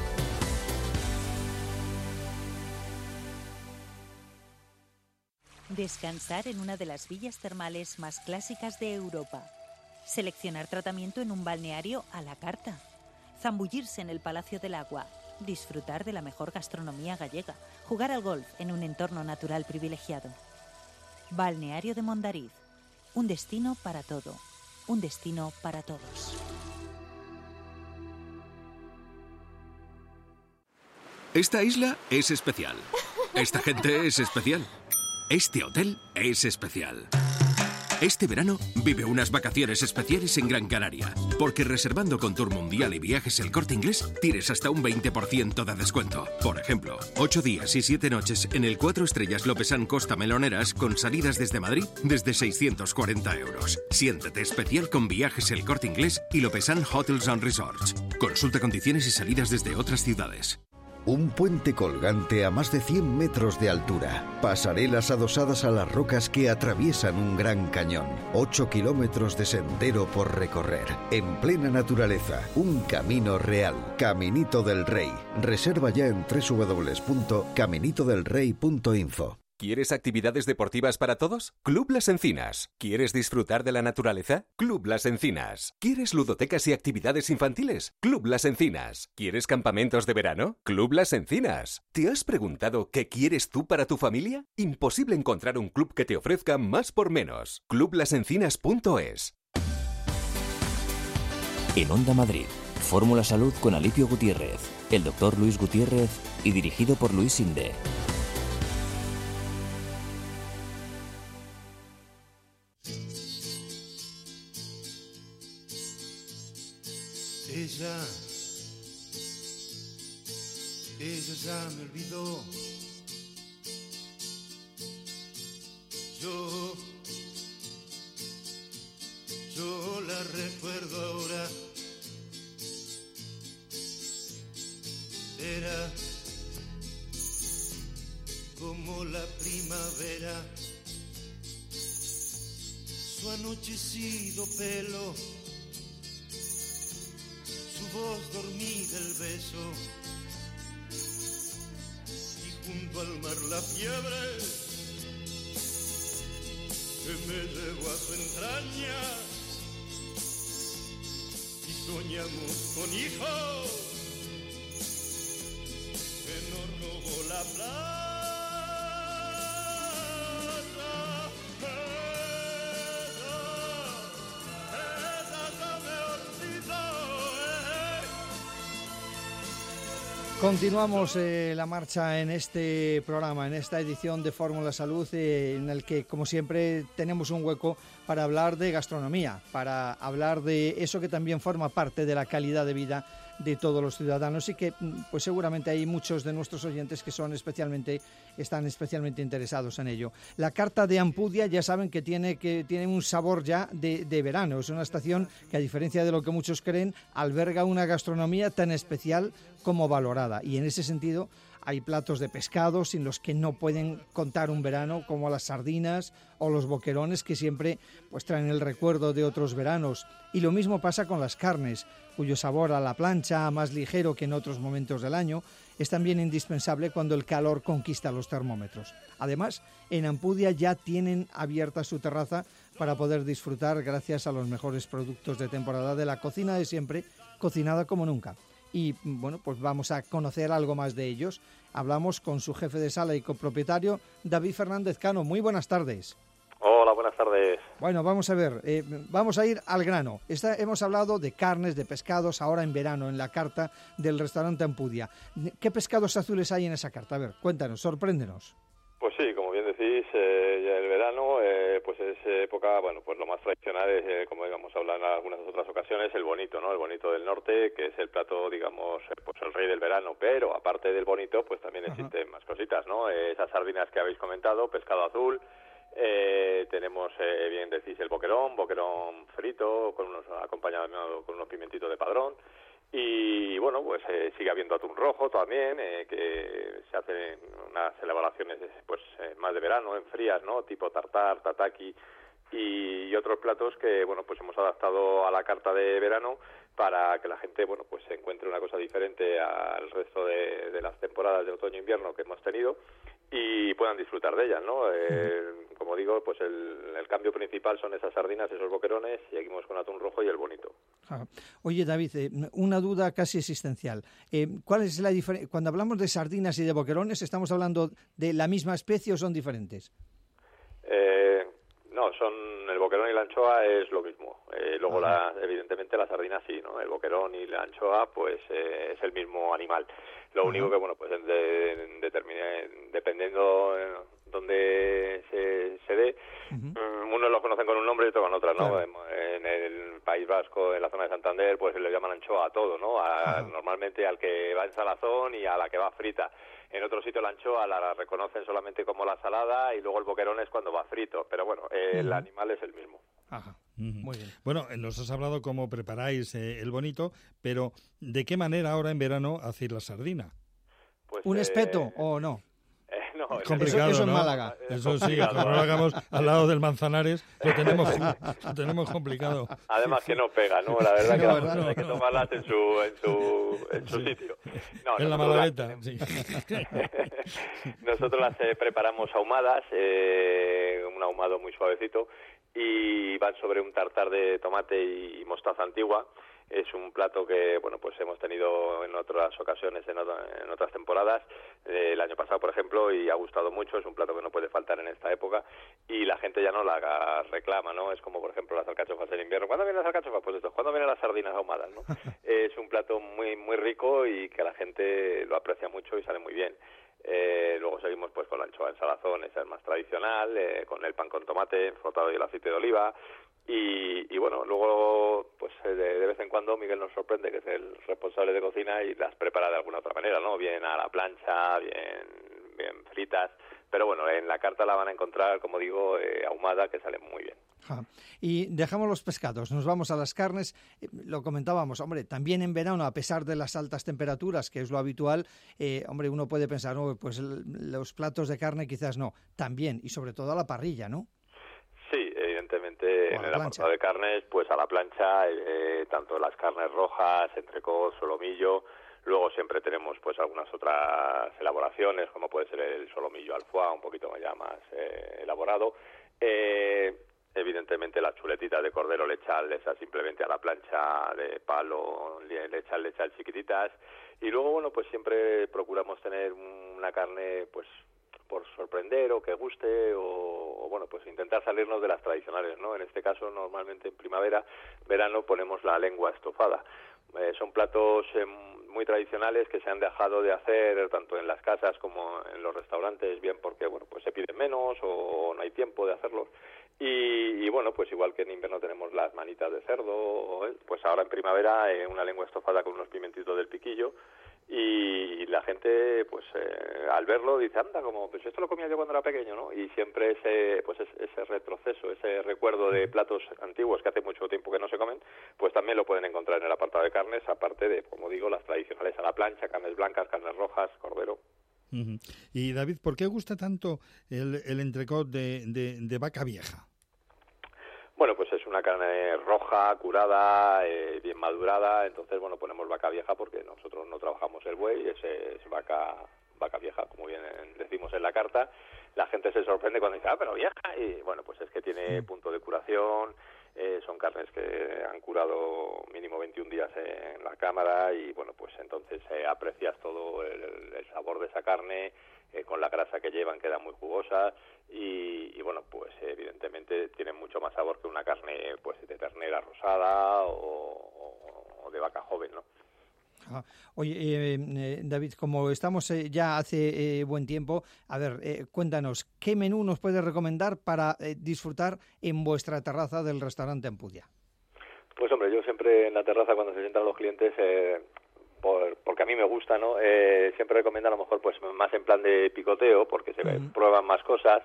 Descansar en una de las villas termales más clásicas de Europa. Seleccionar tratamiento en un balneario a la carta. Zambullirse en el Palacio del Agua. Disfrutar de la mejor gastronomía gallega. Jugar al golf en un entorno natural privilegiado. Balneario de Mondariz. Un destino para todo. Un destino para todos. Esta isla es especial. Esta gente es especial. Este hotel es especial. Este verano vive unas vacaciones especiales en Gran Canaria, porque reservando con Tour Mundial y Viajes El Corte Inglés tienes hasta un 20% de descuento. Por ejemplo, 8 días y 7 noches en el 4 estrellas Lopesán Costa Meloneras con salidas desde Madrid desde 640 €. Siéntete especial con Viajes El Corte Inglés y Lopesán Hotels and Resorts. Consulta condiciones y salidas desde otras ciudades. Un puente colgante a más de 100 metros de altura. Pasarelas adosadas a las rocas que atraviesan un gran cañón. 8 kilómetros de sendero por recorrer. En plena naturaleza. Un camino real. Caminito del Rey. Reserva ya en www.caminitodelrey.info. ¿Quieres actividades deportivas para todos? Club Las Encinas. ¿Quieres disfrutar de la naturaleza? Club Las Encinas. ¿Quieres ludotecas y actividades infantiles? Club Las Encinas. ¿Quieres campamentos de verano? Club Las Encinas. ¿Te has preguntado qué quieres tú para tu familia? Imposible encontrar un club que te ofrezca más por menos. Clublasencinas.es. En Onda Madrid, Fórmula Salud con Alipio Gutiérrez, el doctor Luis Gutiérrez y dirigido por Luis Sinde. Ella ya me olvidó. Yo la recuerdo ahora. Era como la primavera, su anochecido pelo, su voz dormida, el beso, y junto al mar la fiebre que me llevó a su entraña, y soñamos con hijos que nos robó la plata. Continuamos la marcha en este programa, en esta edición de Fórmula Salud, en el que, como siempre, tenemos un hueco para hablar de gastronomía, para hablar de eso que también forma parte de la calidad de vida de todos los ciudadanos, y que pues seguramente hay muchos de nuestros oyentes que están especialmente interesados en ello. La carta de Ampudia, ya saben que tiene un sabor ya de verano. Es una estación que, a diferencia de lo que muchos creen, alberga una gastronomía tan especial como valorada, y en ese sentido hay platos de pescado sin los que no pueden contar un verano, como las sardinas o los boquerones, que siempre pues traen el recuerdo de otros veranos. Y lo mismo pasa con las carnes, cuyo sabor a la plancha, más ligero que en otros momentos del año, es también indispensable cuando el calor conquista los termómetros. Además, en Ampudia ya tienen abierta su terraza para poder disfrutar gracias a los mejores productos de temporada de la cocina de siempre, cocinada como nunca. Y bueno, pues vamos a conocer algo más de ellos. Hablamos con su jefe de sala y copropietario, David Fernández Cano. Muy buenas tardes. Hola, buenas tardes. Bueno, vamos a ver, vamos a ir al grano. Hemos hablado de carnes, de pescados, ahora en verano, en la carta del restaurante Ampudia. ¿Qué pescados azules hay en esa carta? A ver, cuéntanos, sorpréndenos. Pues sí, como bien decís, ya el verano, pues es época, bueno, pues lo más tradicional es, como digamos, hablar en algunas otras ocasiones, el bonito, ¿no? El bonito del norte, que es el plato, digamos, pues el rey del verano. Pero aparte del bonito, pues también existen más cositas, ¿no? Esas sardinas que habéis comentado, pescado azul. Tenemos, bien decís, el boquerón frito, acompañado con unos pimentitos de padrón. Y bueno, pues sigue habiendo atún rojo también, que se hacen unas elaboraciones pues más de verano, en frías, ¿no? Tipo tartar, tataki y otros platos que, bueno, pues hemos adaptado a la carta de verano para que la gente, bueno, pues encuentre una cosa diferente al resto de las temporadas de otoño e invierno que hemos tenido y puedan disfrutar de ellas, ¿no? Como digo, pues el cambio principal son esas sardinas, esos boquerones, y seguimos con atún rojo y el bonito. Oye, David, una duda casi existencial. ¿Cuál es la diferencia? Cuando hablamos de sardinas y de boquerones, ¿estamos hablando de la misma especie o son diferentes? No, el boquerón y la anchoa es lo mismo. Luego, evidentemente, la sardina sí, ¿no? El boquerón y la anchoa, pues es el mismo animal. Lo único que, bueno, pues dependiendo dónde se dé, unos lo conocen con un nombre y otros con otra, ¿no? Claro. En el País Vasco, en la zona de Santander, pues le llaman anchoa a todo, ¿no? Normalmente al que va en salazón y a la que va frita. En otro sitio la anchoa la reconocen solamente como la salada y luego el boquerón es cuando va frito. Pero bueno, el animal es el mismo. Ajá. Muy bien. Bueno, nos has hablado cómo preparáis el bonito, pero ¿de qué manera ahora en verano hacéis la sardina? Pues, ¿un espeto o no? No, complicado, eso en ¿no? Málaga. Eso sí, cuando lo hagamos al lado del Manzanares, lo tenemos complicado. Además que no pega, ¿no? La verdad que hay que tomarlas en su sitio. No, en la Malagueta, sí. Nosotros las preparamos ahumadas, un ahumado muy suavecito, y van sobre un tartar de tomate y mostaza antigua. Es un plato que, bueno, pues hemos tenido en otras ocasiones, en otras temporadas, el año pasado, por ejemplo, y ha gustado mucho. Es un plato que no puede faltar en esta época y la gente ya no la reclama, ¿no? Es como, por ejemplo, las alcachofas en invierno. ¿Cuándo vienen las alcachofas? Pues esto. ¿Cuándo vienen las sardinas ahumadas, no? Es un plato muy, muy rico y que la gente lo aprecia mucho y sale muy bien. Luego seguimos pues con la anchoa en salazón, esa es más tradicional, con el pan con tomate frotado y el aceite de oliva. Y bueno, luego pues de vez en cuando Miguel nos sorprende, que es el responsable de cocina, y las prepara de alguna otra manera, ¿no? Bien a la plancha, bien fritas, pero bueno, en la carta la van a encontrar, como digo, ahumada, que sale muy bien. Y dejamos los pescados, nos vamos a las carnes. Lo comentábamos, hombre, también en verano, a pesar de las altas temperaturas, que es lo habitual, hombre, uno puede pensar, no, pues los platos de carne quizás no, también, y sobre todo a la parrilla, ¿no? Sí, evidentemente en el apartado de carnes, pues a la plancha, tanto las carnes rojas, entrecot, solomillo. Luego siempre tenemos pues algunas otras elaboraciones, como puede ser el solomillo al foie, un poquito ya más elaborado. Evidentemente las chuletitas de cordero lechal, esas simplemente a la plancha de palo, lechal chiquititas. Y luego, bueno, pues siempre procuramos tener una carne pues por sorprender o que guste o bueno, pues intentar salirnos de las tradicionales, ¿no? En este caso, normalmente en primavera, verano, ponemos la lengua estofada. Son platos muy tradicionales que se han dejado de hacer tanto en las casas como en los restaurantes, bien porque, bueno, pues se piden menos o no hay tiempo de hacerlos. Y bueno, pues igual que en invierno tenemos las manitas de cerdo, pues ahora en primavera una lengua estofada con unos pimentitos del piquillo. Y la gente, pues al verlo dice, anda, como pues esto lo comía yo cuando era pequeño, ¿no? Y siempre ese retroceso, ese recuerdo de platos antiguos que hace mucho tiempo que no se comen, pues también lo pueden encontrar en el apartado de carnes, aparte de, como digo, las tradicionales a la plancha, carnes blancas, carnes rojas, cordero. Y David, ¿por qué gusta tanto el entrecot de vaca vieja? Bueno, pues es una carne roja, curada, bien madurada. Entonces, bueno, ponemos vaca vieja porque nosotros no trabajamos el buey, es vaca vieja, como bien decimos en la carta. La gente se sorprende cuando dice, pero vieja, y bueno, pues es que tiene punto de curación, son carnes que han curado mínimo 21 días en la cámara y bueno, pues entonces aprecias todo el sabor de esa carne, con la grasa que llevan queda muy jugosa y bueno, pues evidentemente tienen mucho más sabor que una carne pues de ternera rosada o de vaca joven, ¿no? Oye, David, como estamos ya hace buen tiempo, a ver, cuéntanos, ¿qué menú nos puedes recomendar para disfrutar en vuestra terraza del restaurante Ampudia? Pues hombre, yo siempre en la terraza cuando se sientan los clientes, porque a mí me gusta, ¿no? Siempre recomiendo a lo mejor pues más en plan de picoteo, porque se prueban más cosas.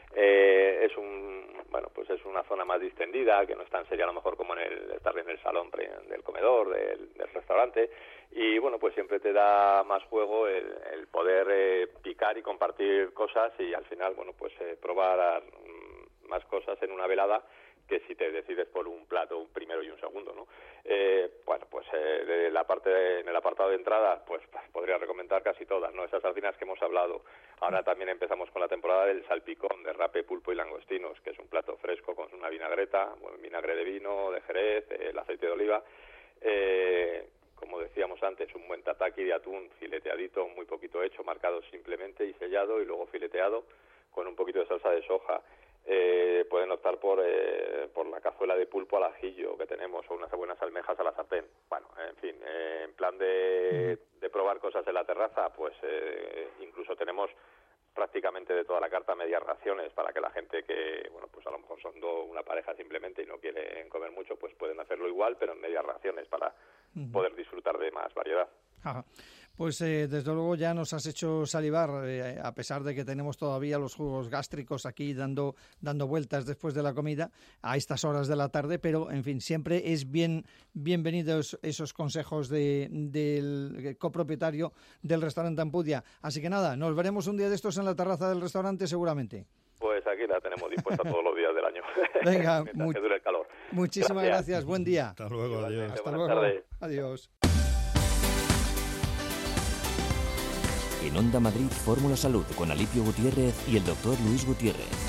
Es una zona más distendida, que no es tan seria a lo mejor como estar en el salón del comedor, del restaurante, y bueno, pues siempre te da más juego el poder picar y compartir cosas y al final, bueno, pues probar más cosas en una velada que si te decides por un plato, un primero y un segundo, ¿no? En el apartado de entrada, pues podría recomendar casi todas, ¿no? Esas sardinas que hemos hablado. Ahora también empezamos con la temporada del salpicón, de rape, pulpo y langostinos, que es un plato fresco con una vinagreta, vinagre de vino, de jerez, el aceite de oliva. Como decíamos antes, un buen tataki de atún fileteadito, muy poquito hecho, marcado simplemente y sellado, y luego fileteado con un poquito de salsa de soja. Pueden optar por la cazuela de pulpo al ajillo que tenemos, o unas buenas almejas a la sartén. Bueno, en fin, en plan de probar cosas en la terraza, pues incluso tenemos prácticamente de toda la carta medias raciones para que la gente que, bueno, pues a lo mejor son una pareja simplemente y no quieren comer mucho, pues pueden hacerlo igual, pero en medias raciones para poder disfrutar de más variedad. Ajá. Pues desde luego ya nos has hecho salivar, a pesar de que tenemos todavía los jugos gástricos aquí dando vueltas después de la comida a estas horas de la tarde, pero en fin, siempre es bienvenidos esos consejos del copropietario del restaurante Ampudia. Así que nada, nos veremos un día de estos en la terraza del restaurante seguramente. Pues aquí la tenemos dispuesta todos los días del año. Venga, mientras que dure el calor. Muchísimas gracias. Buen día. Hasta luego, adiós. Hasta Buenas luego. tardes. Adiós. En Onda Madrid, Fórmula Salud con Alipio Gutiérrez y el doctor Luis Gutiérrez.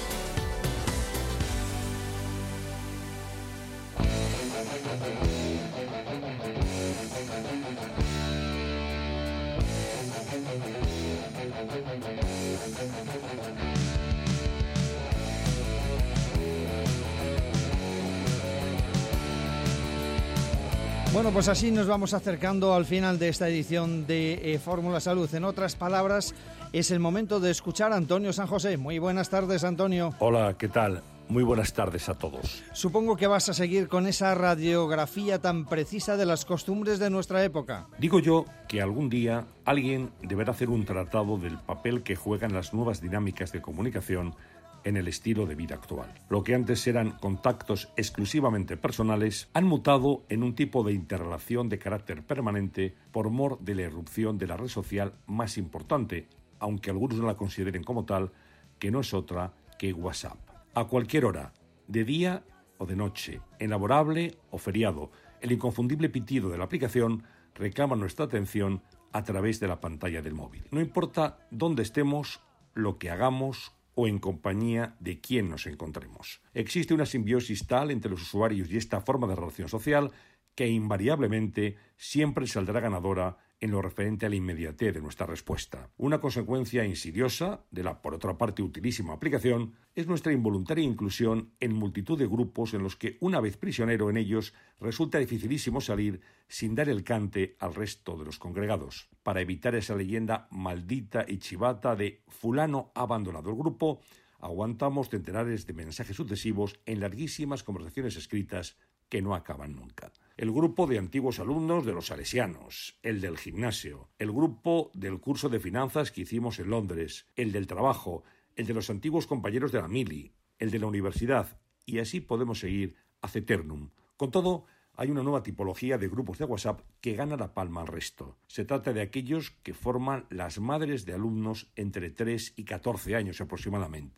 Bueno, pues así nos vamos acercando al final de esta edición de Fórmula Salud. En otras palabras, es el momento de escuchar a Antonio San José. Muy buenas tardes, Antonio. Hola, ¿qué tal? Muy buenas tardes a todos. Supongo que vas a seguir con esa radiografía tan precisa de las costumbres de nuestra época. Digo yo que algún día alguien deberá hacer un tratado del papel que juegan las nuevas dinámicas de comunicación en el estilo de vida actual. Lo que antes eran contactos exclusivamente personales han mutado en un tipo de interrelación de carácter permanente por mor de la irrupción de la red social más importante, aunque algunos no la consideren como tal, que no es otra que WhatsApp. A cualquier hora, de día o de noche, en laborable o feriado, el inconfundible pitido de la aplicación reclama nuestra atención a través de la pantalla del móvil. No importa dónde estemos, lo que hagamos o en compañía de quien nos encontremos. Existe una simbiosis tal entre los usuarios y esta forma de relación social que invariablemente siempre saldrá ganadora en lo referente a la inmediatez de nuestra respuesta. Una consecuencia insidiosa de la, por otra parte, utilísima aplicación es nuestra involuntaria inclusión en multitud de grupos en los que, una vez prisionero en ellos, resulta dificilísimo salir sin dar el cante al resto de los congregados. Para evitar esa leyenda maldita y chivata de fulano ha abandonado el grupo, aguantamos centenares de mensajes sucesivos en larguísimas conversaciones escritas que no acaban nunca. El grupo de antiguos alumnos de los salesianos, el del gimnasio, el grupo del curso de finanzas que hicimos en Londres, el del trabajo, el de los antiguos compañeros de la mili, el de la universidad, y así podemos seguir ad eternum. Con todo, hay una nueva tipología de grupos de WhatsApp que gana la palma al resto. Se trata de aquellos que forman las madres de alumnos entre 3 y 14 años aproximadamente,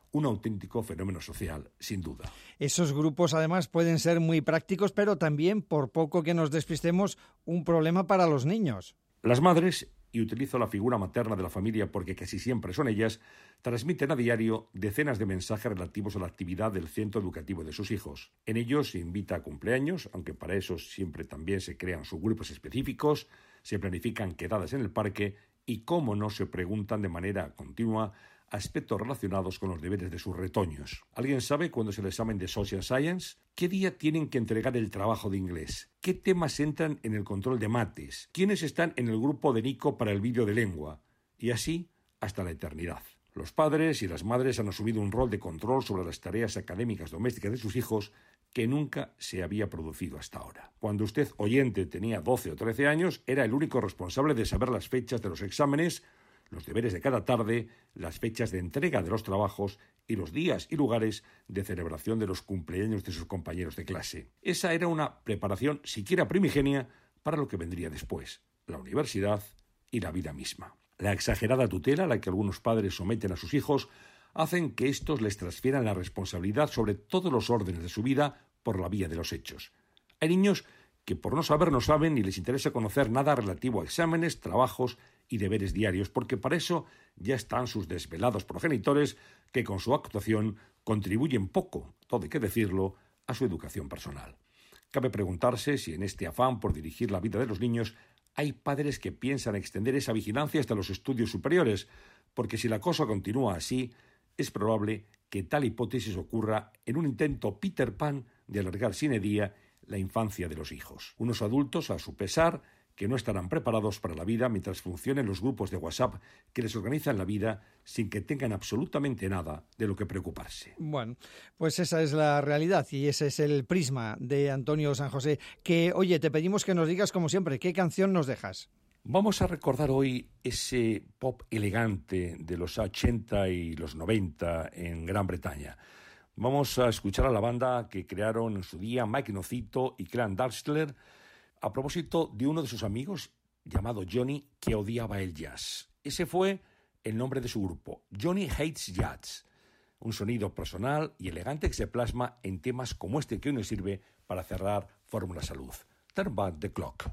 un auténtico fenómeno social, sin duda. Esos grupos además pueden ser muy prácticos, pero también, por poco que nos despistemos, un problema para los niños. Las madres, y utilizo la figura materna de la familia porque casi siempre son ellas, transmiten a diario decenas de mensajes relativos a la actividad del centro educativo de sus hijos. En ellos se invita a cumpleaños, aunque para eso siempre también se crean subgrupos específicos, se planifican quedadas en el parque y, cómo no, se preguntan de manera continua aspectos relacionados con los deberes de sus retoños. ¿Alguien sabe cuándo es el examen de Social Science? ¿Qué día tienen que entregar el trabajo de inglés? ¿Qué temas entran en el control de mates? ¿Quiénes están en el grupo de Nico para el vídeo de lengua? Y así hasta la eternidad. Los padres y las madres han asumido un rol de control sobre las tareas académicas domésticas de sus hijos que nunca se había producido hasta ahora. Cuando usted, oyente, tenía 12 o 13 años, era el único responsable de saber las fechas de los exámenes, los deberes de cada tarde, las fechas de entrega de los trabajos y los días y lugares de celebración de los cumpleaños de sus compañeros de clase. Esa era una preparación siquiera primigenia para lo que vendría después, la universidad y la vida misma. La exagerada tutela a la que algunos padres someten a sus hijos hacen que estos les transfieran la responsabilidad sobre todos los órdenes de su vida por la vía de los hechos. Hay niños que por no saber no saben ni les interesa conocer nada relativo a exámenes, trabajos y deberes diarios, porque para eso ya están sus desvelados progenitores que con su actuación contribuyen poco, todo hay que decirlo, a su educación personal. Cabe preguntarse si en este afán por dirigir la vida de los niños hay padres que piensan extender esa vigilancia hasta los estudios superiores, porque si la cosa continúa así, es probable que tal hipótesis ocurra en un intento Peter Pan de alargar sine die la infancia de los hijos. Unos adultos, a su pesar, que no estarán preparados para la vida mientras funcionen los grupos de WhatsApp que les organizan la vida sin que tengan absolutamente nada de lo que preocuparse. Bueno, pues esa es la realidad y ese es el prisma de Antonio San José. Que, oye, te pedimos que nos digas, como siempre, ¿qué canción nos dejas? Vamos a recordar hoy ese pop elegante de los 80 y los 90 en Gran Bretaña. Vamos a escuchar a la banda que crearon en su día Mike Nocito y Clan Darstler a propósito de uno de sus amigos llamado Johnny, que odiaba el jazz. Ese fue el nombre de su grupo, Johnny Hates Jazz. Un sonido personal y elegante que se plasma en temas como este que hoy nos sirve para cerrar Fórmula Salud. Turn Back the Clock.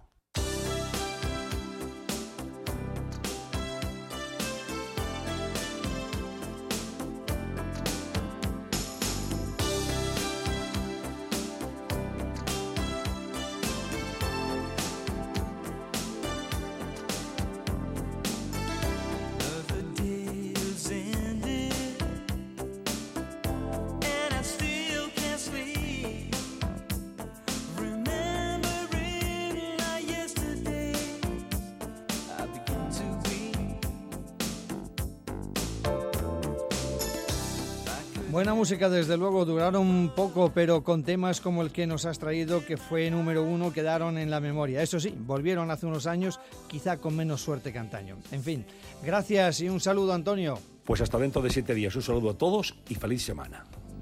Buena música, desde luego, duraron poco, pero con temas como el que nos has traído, que fue número 1, quedaron en la memoria. Eso sí, volvieron hace unos años, quizá con menos suerte que antaño. En fin, gracias y un saludo, Antonio. Pues hasta dentro de 7 días. Un saludo a todos y feliz semana.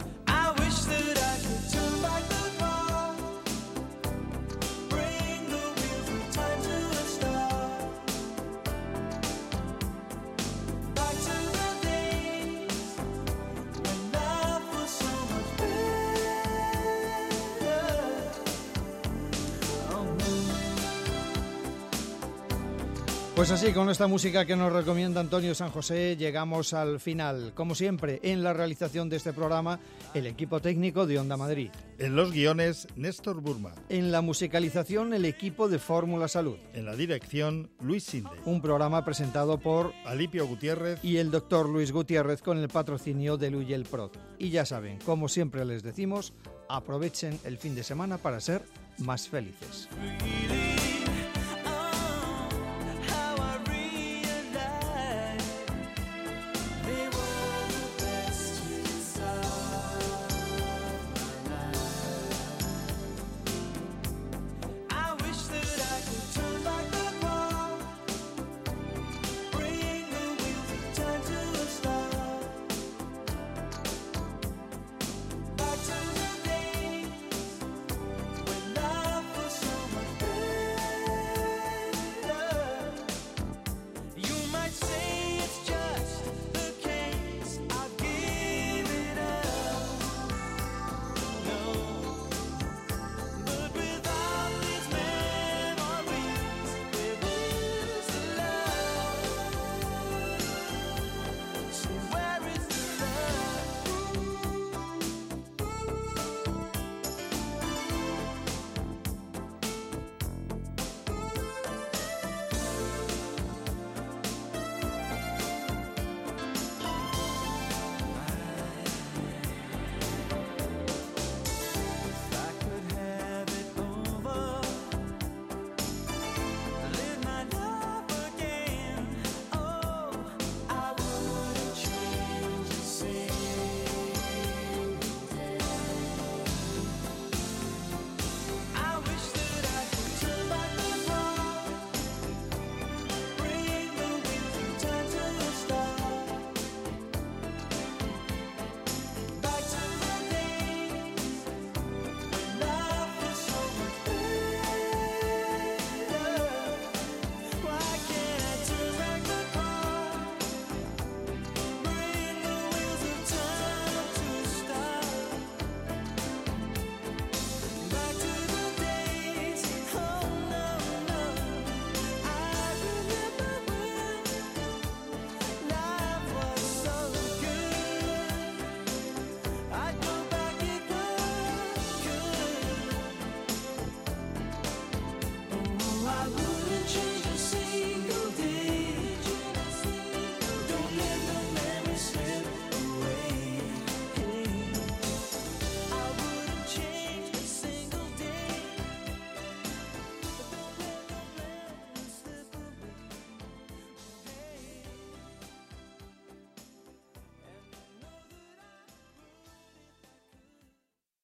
Pues así, con esta música que nos recomienda Antonio San José, llegamos al final. Como siempre, en la realización de este programa, el equipo técnico de Onda Madrid. En los guiones, Néstor Burma. En la musicalización, el equipo de Fórmula Salud. En la dirección, Luis Sinde. Un programa presentado por Alipio Gutiérrez y el doctor Luis Gutiérrez, con el patrocinio de Luyel Prod. Y ya saben, como siempre les decimos, aprovechen el fin de semana para ser más felices.